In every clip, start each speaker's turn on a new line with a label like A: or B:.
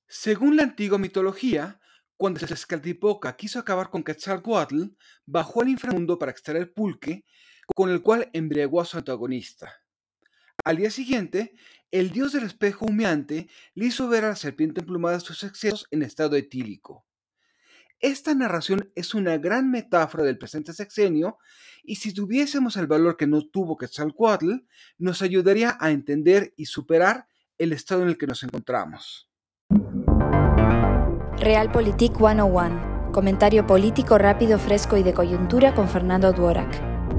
A: Según la antigua mitología, cuando Tezcatlipoca quiso acabar con Quetzalcóatl, bajó al inframundo para extraer pulque, con el cual embriagó a su antagonista. Al día siguiente, el dios del espejo humeante le hizo ver a la serpiente emplumada sus excesos en estado etílico. Esta narración es una gran metáfora del presente sexenio y si tuviésemos el valor que no tuvo Quetzalcóatl, nos ayudaría a entender y superar el estado en el que nos encontramos.
B: Realpolitik 101. Comentario político rápido, fresco y de coyuntura con Fernando Dworak.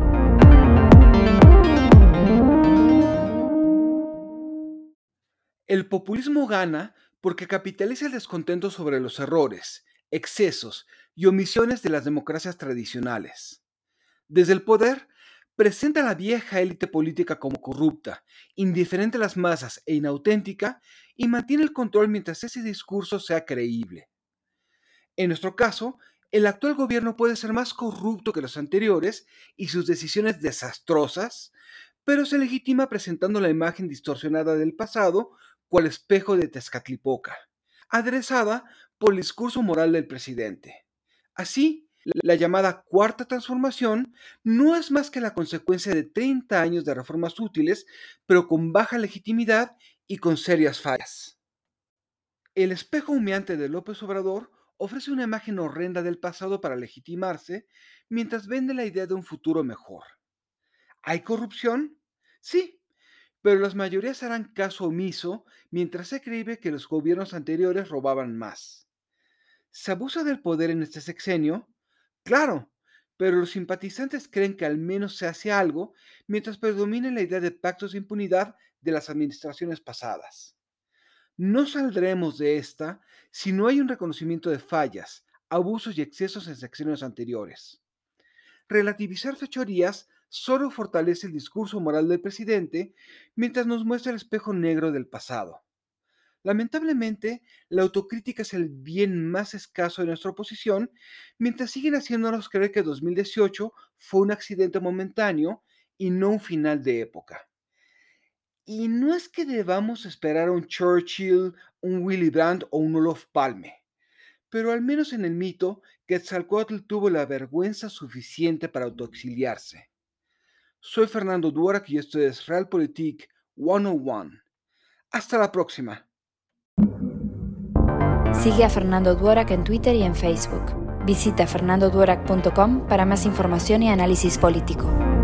A: El populismo gana porque capitaliza el descontento sobre los errores, excesos y omisiones de las democracias tradicionales. Desde el poder, presenta a la vieja élite política como corrupta, indiferente a las masas e inauténtica, y mantiene el control mientras ese discurso sea creíble. En nuestro caso, el actual gobierno puede ser más corrupto que los anteriores y sus decisiones desastrosas, pero se legitima presentando la imagen distorsionada del pasado cual espejo de Tezcatlipoca, aderezada por el discurso moral del presidente. Así, la llamada Cuarta Transformación no es más que la consecuencia de 30 años de reformas útiles, pero con baja legitimidad y con serias fallas. El espejo humeante de López Obrador ofrece una imagen horrenda del pasado para legitimarse, mientras vende la idea de un futuro mejor. ¿Hay corrupción? Sí, pero las mayorías harán caso omiso mientras se cree que los gobiernos anteriores robaban más. ¿Se abusa del poder en este sexenio? Claro, pero los simpatizantes creen que al menos se hace algo mientras predomina la idea de pactos de impunidad de las administraciones pasadas. No saldremos de esta si no hay un reconocimiento de fallas, abusos y excesos en sexenios anteriores. Relativizar fechorías solo fortalece el discurso moral del presidente mientras nos muestra el espejo negro del pasado. Lamentablemente, la autocrítica es el bien más escaso de nuestra oposición, mientras siguen haciéndonos creer que 2018 fue un accidente momentáneo y no un final de época. Y no es que debamos esperar a un Churchill, un Willy Brandt o un Olof Palme, pero al menos en el mito, Quetzalcóatl tuvo la vergüenza suficiente para autoexiliarse. Soy Fernando Dworak y esto es Realpolitik 101. Hasta la próxima.
B: Sigue a Fernando Dworak en Twitter y en Facebook. Visita fernandodworak.com para más información y análisis político.